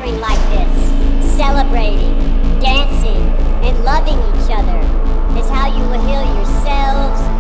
gathering like this, celebrating, dancing, and loving each other is how you will heal yourselves